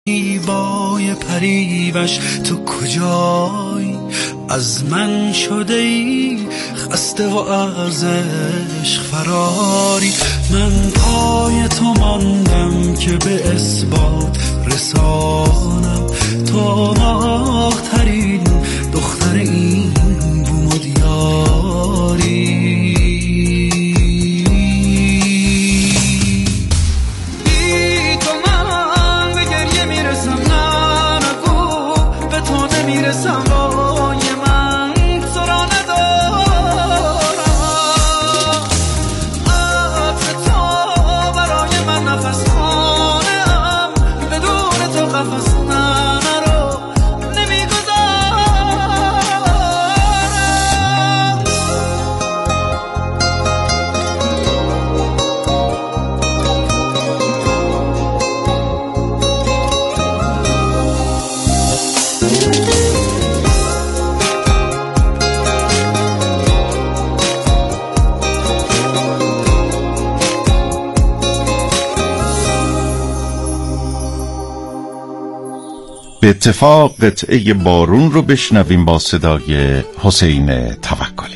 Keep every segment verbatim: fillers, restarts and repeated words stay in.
بای پریوش تو کجایی؟ از من شده ای خسته و از عشق فراری. من پای تو ماندم که به اثبات رسانم تو ماه‌ترین دختر این بوم و دیاری. میرسم وای من تو را ندارم، عطر تو برای من نفس خانه‌ام، بدون تو قفس نرو نمیگذارم. به اتفاق قطعه بارون رو بشنویم با صدای حسین توکلی.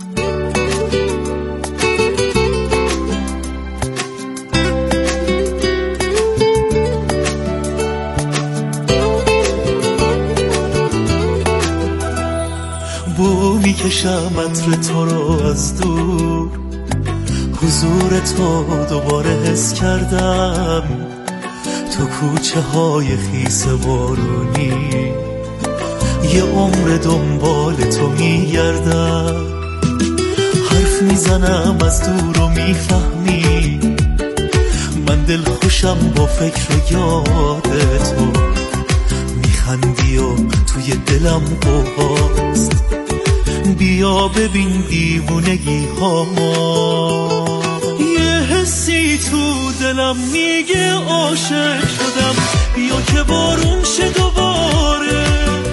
بو میکشم عطر تو رو از دور، حضور تو دوباره حس کردم تو کوچه های خیس بارونی. یه عمر دنبال تو میگردم، حرف میزنم از دور و میفهمی من دل خوشم با فکر و یاد تو. میخندی و توی دلم قوهاست، بیا ببین دیوونگی ها. یه حسی تو دلم میگه عاشق شدم، بیا که بارون شه دوباره.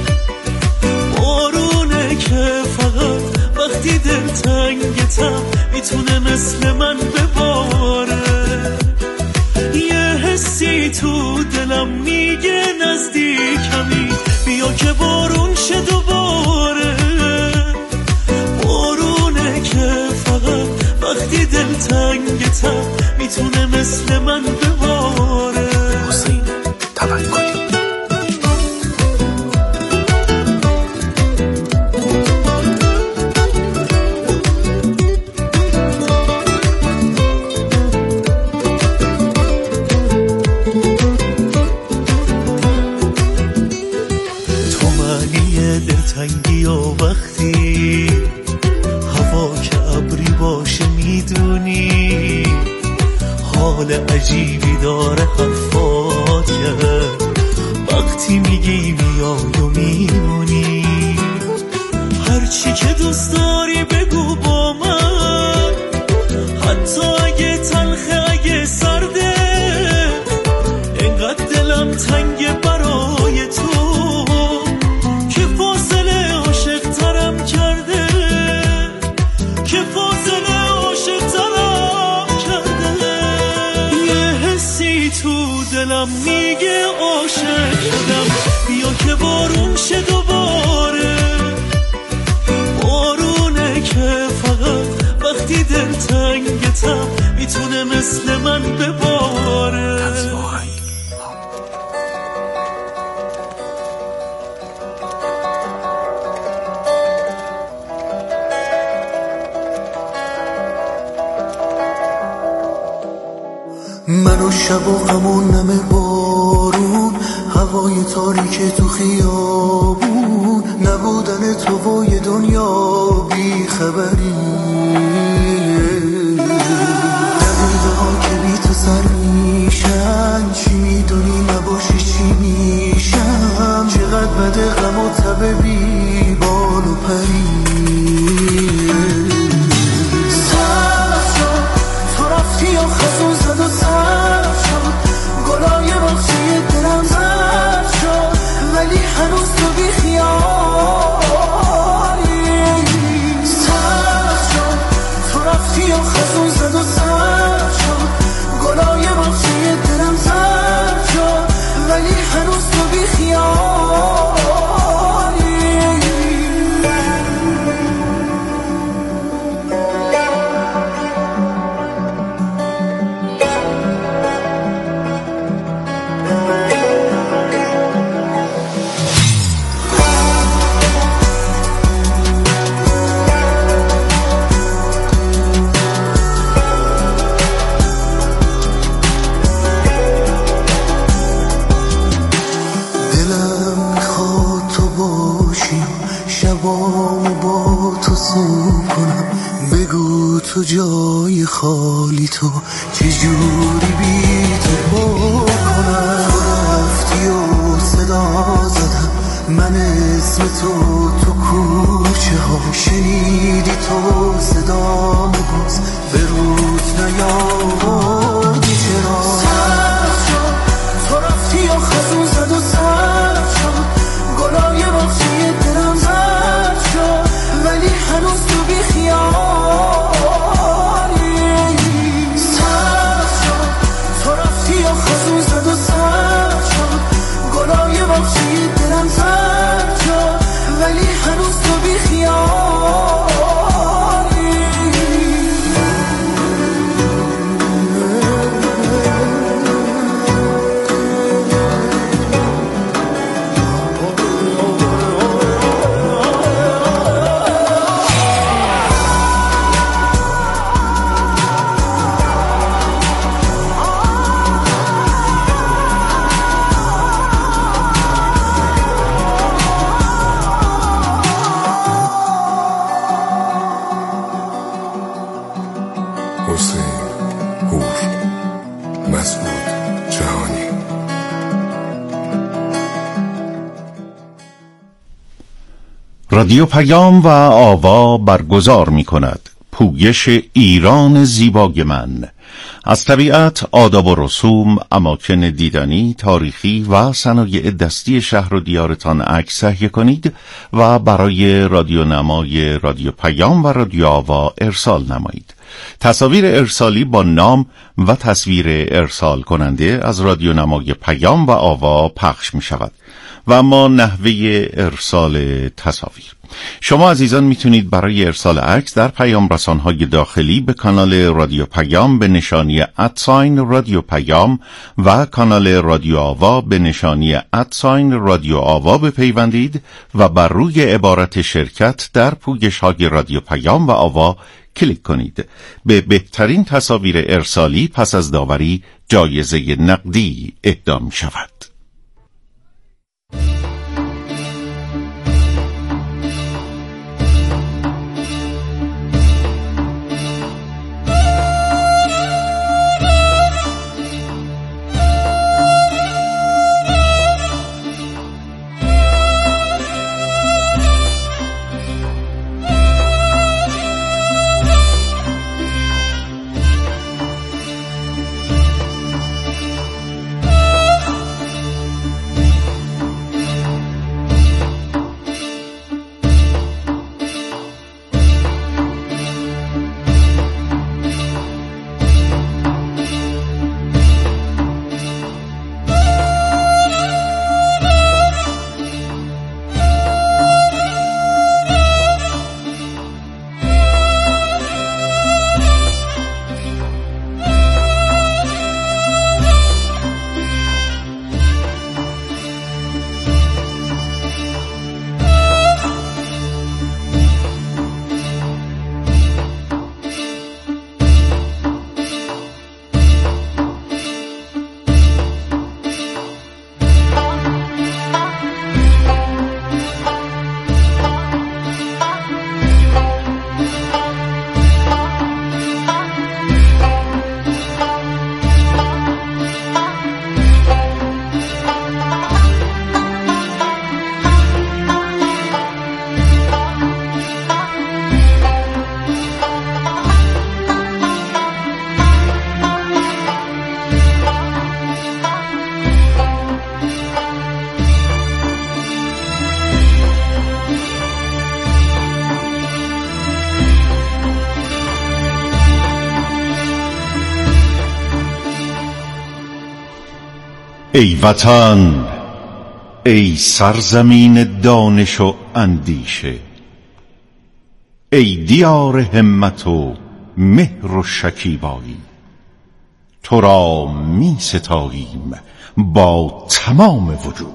بارونه که فقط وقتی دل تنگتم میتونه مثل من بباره. یه حسی تو دلم میگه نزدیکمی، بیا که بارون شه دوباره. بارونه که فقط وقتی دل تنگتم میتونه مثل من بباره. حسین توکلی. تو معنی دلتنگی و وقتی هوا که ابری باشه میدونی حال عجیبی داره حرفات که وقتی میگی میای و میمونی. هرچی که دوست داری بگو با من، حتی اگه تلخه اگه سرده. اینقدر دلم تنگه برای تو که فاصله عاشق ترم کرده، که فاصله عاشق ترم کرده. یه حسی تو دلم میگه عاشق شدم، بیا که بارون شه دوباره. بارونه که فقط وقتی دل تنگتم میتونه مثل من بباره. من و شب و غمون نمه بارون، هوای تاریک تو خیابون، نبودن تو و یه دنیا بی خبری. دقیقه ها که بی تو سر میشن، چی میدونی نباشی چی میشم. چقدر بده غم و تب بی بال و پری. یا خزون زد و سر شد، گلای باغچه دلم زرد شد، ولی هنوز تو بی خیالی. سخت شد تو رفتی یا خزون زد و سر شد، گلای باغچه دلم زرد شد، ولی هنوز هنوز تو بی خیالی. تو جای خالی تو چجوری بی تو بکنم. تو رفتی و صدا زدم من اسم تو تو کوچه ها. شنیدی تو صدامو باز به روز نیاوردی چرا. سرد شد تو رفتی و خزون زد و سرد شد گلای باغچه دلم زرد شد ولی هنوز تو بی خیال. ولی هنوز تو بی خیالی. رادیو پیام و آوا برگزار می کند پویش ایران زیبای من، از طبیعت، آداب و رسوم، اماکن دیدنی، تاریخی و صنایع دستی شهر و دیارتان عکس تهیه کنید و برای رادیو نمای رادیو پیام و رادیو آوا ارسال نمایید. تصاویر ارسالی با نام و تصویر ارسال کننده از رادیو نمای پیام و آوا پخش می شود و اما نحوه ارسال تصاویر. شما عزیزان میتونید برای ارسال عکس در پیام رسانهای داخلی به کانال رادیو پیام به نشانی ادساین رادیو پیام و کانال رادیو آوا به نشانی ادساین رادیو آوا بپیوندید و بر روی عبارت شرکت در پویش های رادیو پیام و آوا کلیک کنید. به بهترین تصاویر ارسالی پس از داوری جایزه نقدی اهدا می شود. ای وطن ای سرزمین دانش و اندیشه، ای دیار همت و مهر و شکیبایی، تو را می ستاییم با تمام وجود.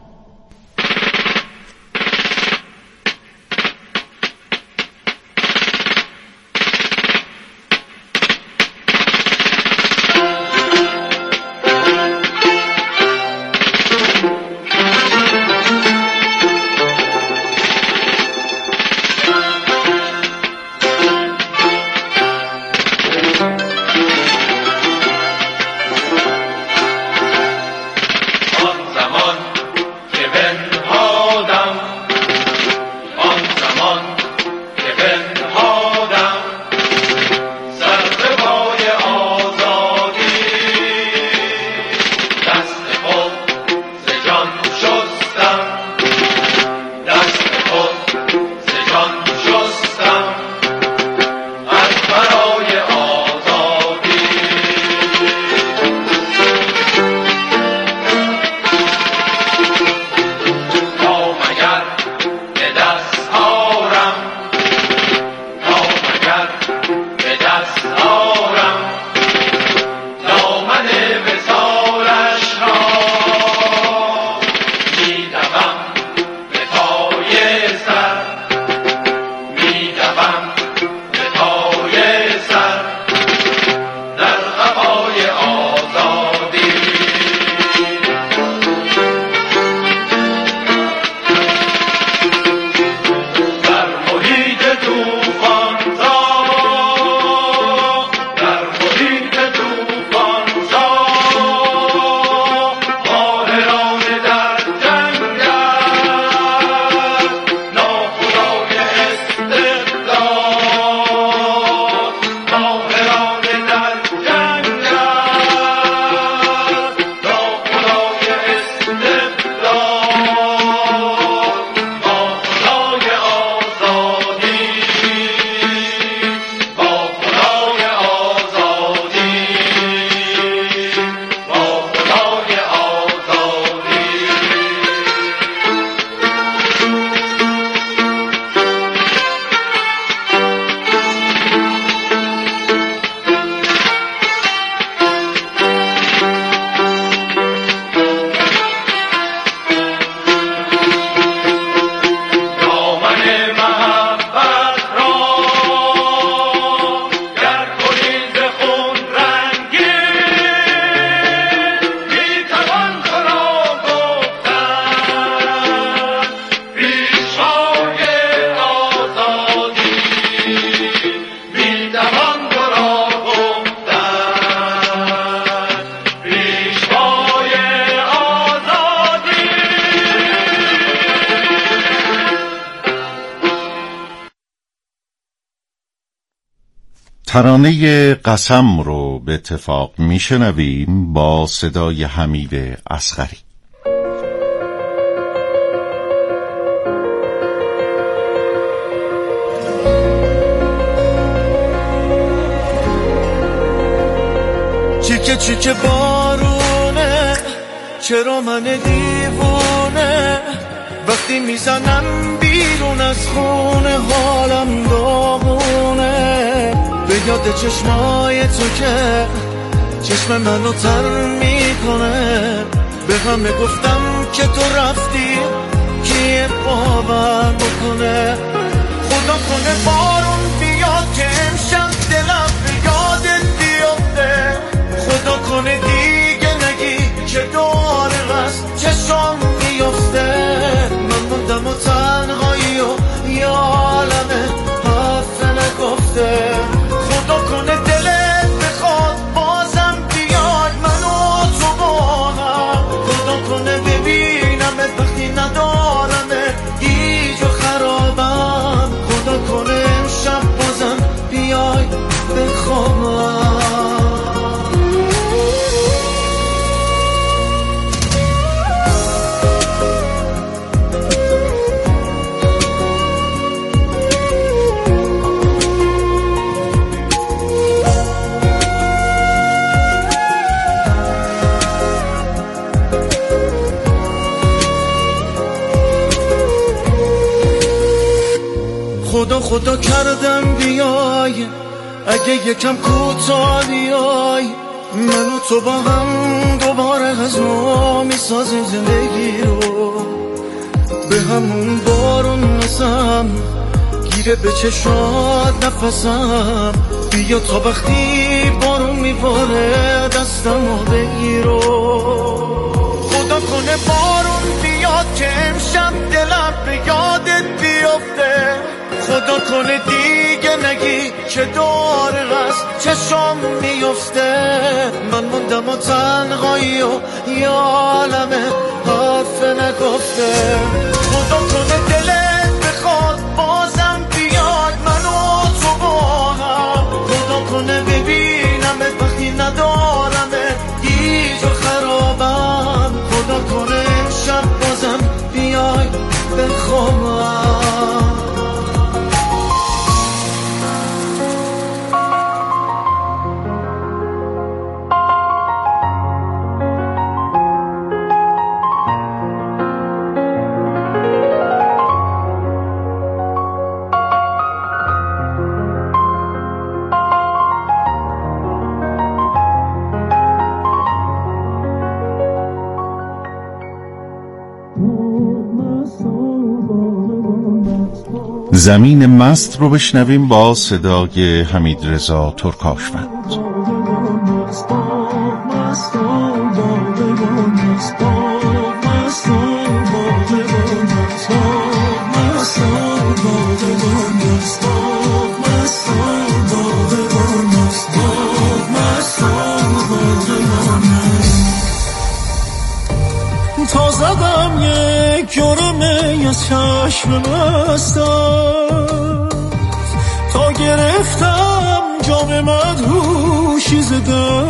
ترانه قسم رو به اتفاق میشنویم با صدای حمید اصغری. چیکه چیکه بارونه، چرا من دیوونه، وقتی میزنم بیرون از خونه حالم داغونه. به یاد چشمای تو که چشم منو تر میکنه، به همه گفتم که تو رفتی که باور بکنه. خدا کنه بارون بیاد که امشب دلم به یادت بیفته، خدا کنه دیگه نگی که دوباره از چشم میفته. من موندم و تنهایی و یه عالمه حرف نگفته. خدا کنه دلت بخواد بازم بیاد منو تو با هم، خدا کنه ببینمت وقتی ندارمه گیج و خرابم. خدا کنه امشب بازم بیای بخوابم. خدا کردم بیای، اگه یکم کوتاه بیای، من و تو با هم دوباره از نو میسازیم زندگی رو. به همون بارون نسم گیره به چشات نفسم، بیا تا وقتی بارون میباره دستمو بگیرو. خدا کنه بارون بیاد که امشب دلم به یادت بیفته، خدا کنه دیگه نگی که داره از چشم میفته. من موندم و تنهایی و یا عالمه حرف نگفته. خدا کنه دلت بخواد بازم بیاد منو تو با هم، خدا کنه ببینمت وقتی ندارمت گیج و خرابم، خدا کنه امشب بازم بیای بخوابم. زمین مست رو بشنویم با صدای حمید رضا ترکاشوند. تا زدم یک جرمه از چشم مستم، تا گرفتم جام مدهوشی ز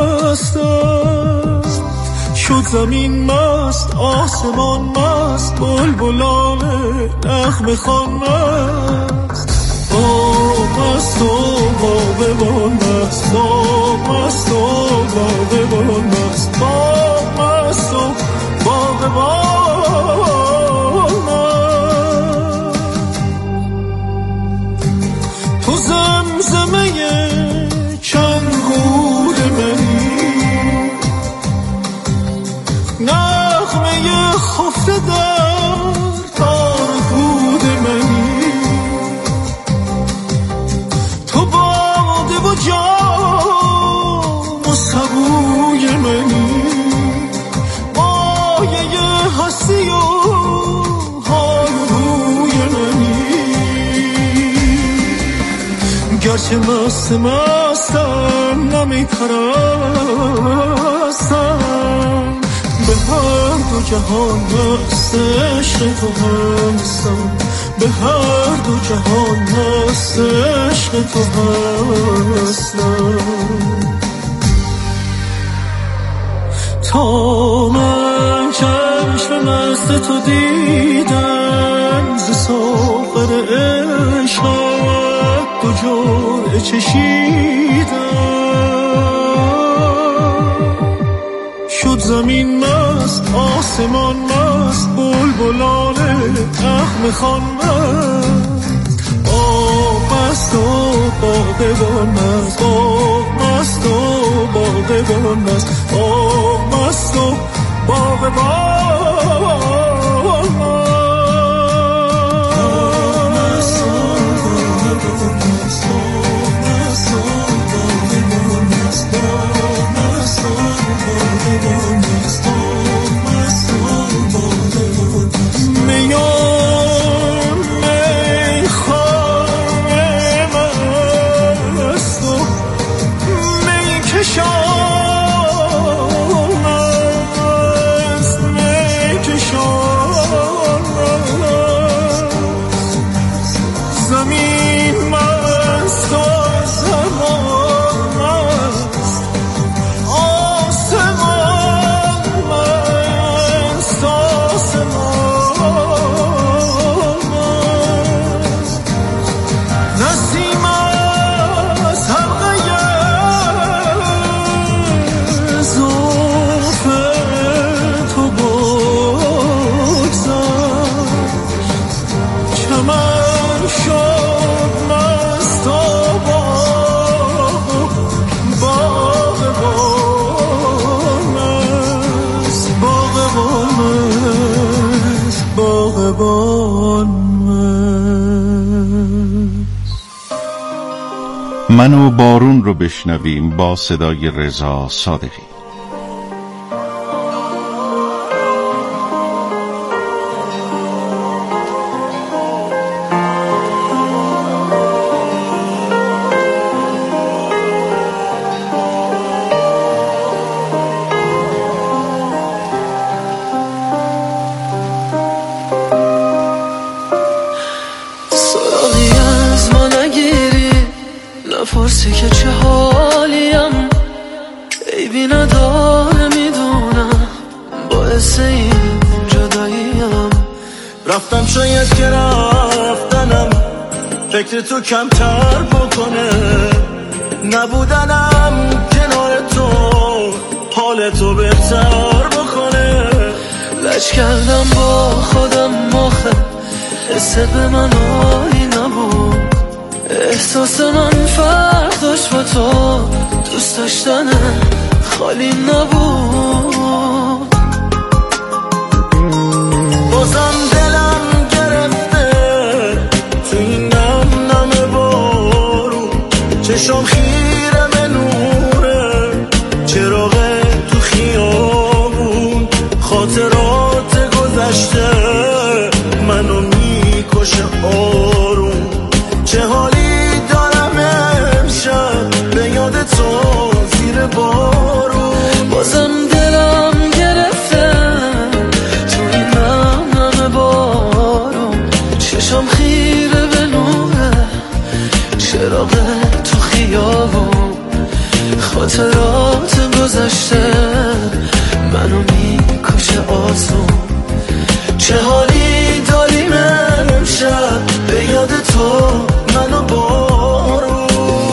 دستم، شد زمین مست آسمان مست بلبلان نغمه خوان مست. باغ مست و باغبان مست، باغ مست و باغبان مست، باغ مست و باغبان مست. تو زمزمه چند گود منی، نغمه خفته در تار گود منی، تو باده و جام و سبوی منی، هستی و های روی منی. گرچه مست مستم نمی پرستم، به هر دو جهان مست عشق تو هستم، به هر دو جهان مست عشق تو هستم. تا من چشم مست تو دیدم، ز ساغر عشقت دو جرعه چشیدم، شد زمین مست آسمان مست بلبلان نغمه خوان مست. باغ مست و باغبان مست، باغ مست و باغبان مست، باغ مست و باغبان مست. شام است می کشام لبان من و بارون رو بشنویم با صدای رضا صادقی. پرسی که چه حالیم، عیبی نداره میدونم، باعث این جداییم. رفتم شاید که رفتنم فکر تو کمتر بکنه، نبودنم کنار تو حال تو بهتر بکنه. لج کردم با خودم آخه حست به من عالی نبود، احساس من فرق داشت با تو، دوست داشتن خالی نبود. بازم دلم گرفته تو این نم نم بارون، چشم خیره به نوره چراغ تو خیابون، خاطرات گذشته منو میکشه آروم. چه حالی دارم امشب به یاد تو زیر بارون. بازم دلم گرفته تو این نم نم بارون، چشم خیره به نوره چراغ تو خیابون، خاطرات گذشته منو میکشه آسون. چه حالی داریم امشب به یاد تو منو بارون.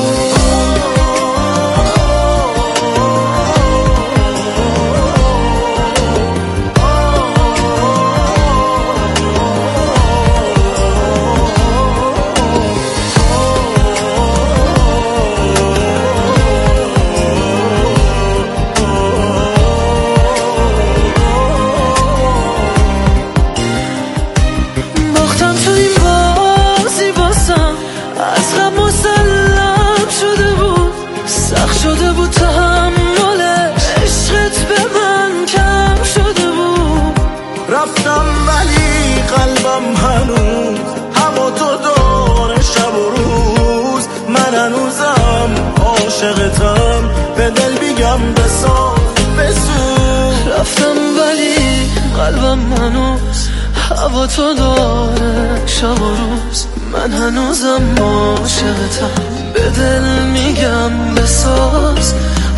رفتم ولی قلبم هنوز هوا تو داره شب و روز، من هنوزم عاشقتم به دل بیگم بساز بسوز. رفتم ولی قلبم هنوز هوا تو داره شب و روز، من هنوزم عاشقتم به دل میگم بساز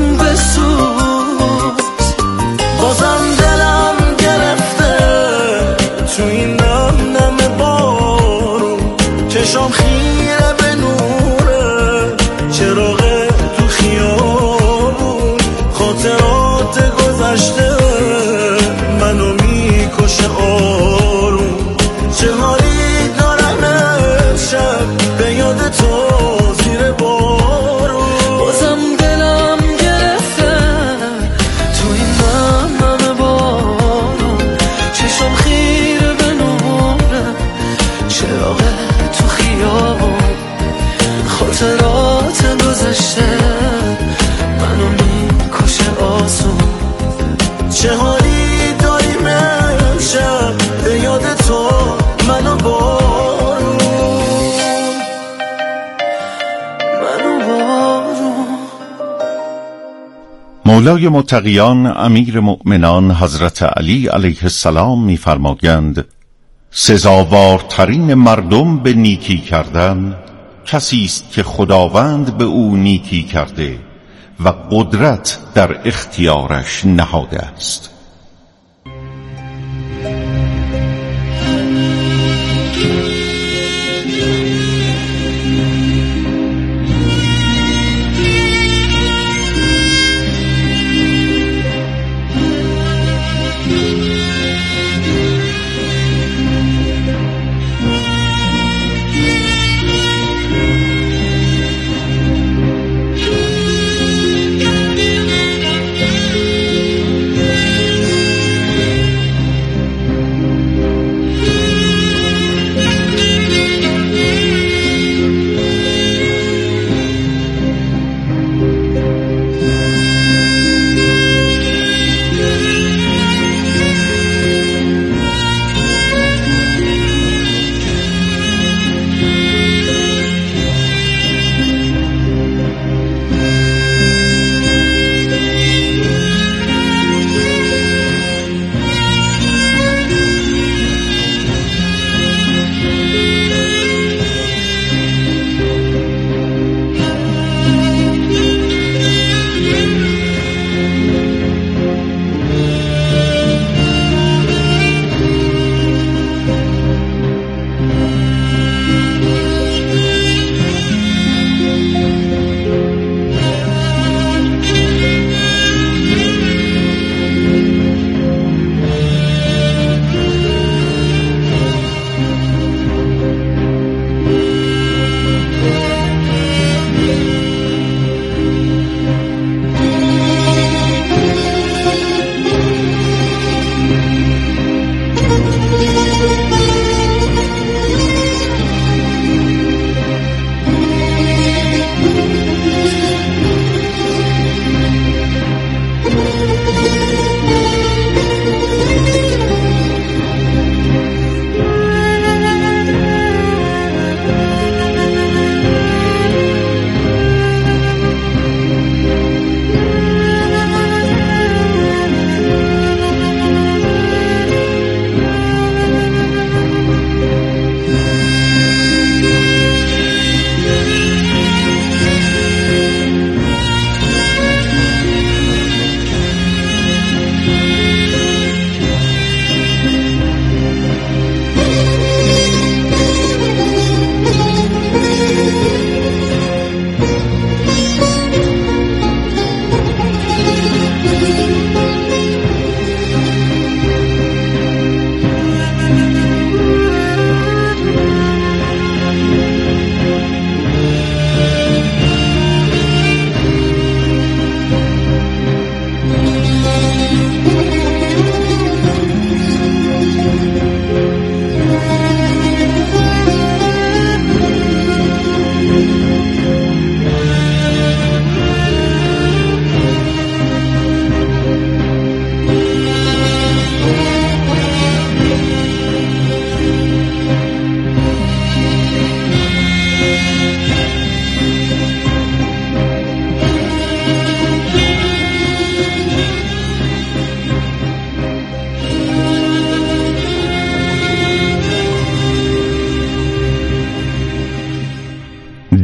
بسوز. بازم دلم گرفته تو این نم نم بارون، چشم خیره به نوره چراغ تو خیابون، خاطرات گذشته منو میکشه آروم. چه حالی دارم امشب به یاد تو زیر بارون. بازم دلم گرفته تو این نم نم بارون، چشم خیره به نوره چراغ تو خیابون، خاطرات گذشته منو میکشه آسون. چه حالی داریم امشب به یاد تو منو بارون منو بارون. مولای متقیان امیر مؤمنان حضرت علی علیه السلام می‌فرمایند سزاوارترین مردم به نیکی کردن کسی است که خداوند به او نیکی کرده و قدرت در اختیارش نهاده است.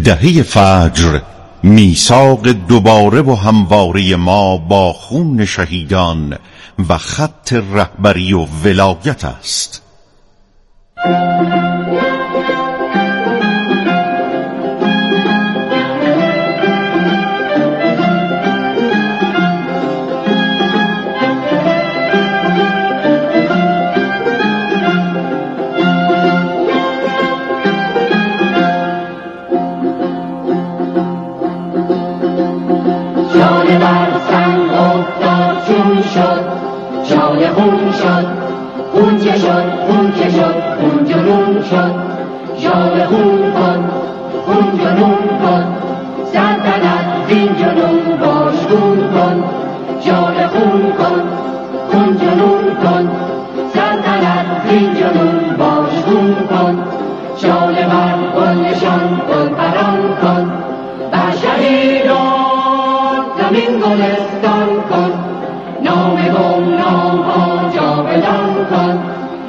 دهه فجر میثاق دوباره و همواره ما با خون شهیدان و خط رهبری و ولایت است. جان بر سنگ افتاد چون شد، جان خون شد، خون که شد، خون که شد، خون جنون شد. جان خون کن، خون جنون کن، سلطنت زین جنون باشگون کن. جان خون کن، خون جنون کن، سلطنت زین جنون باشگون کن. جان بر کن نشان کن پران کن، بر شهیدان زمین گلستان کن.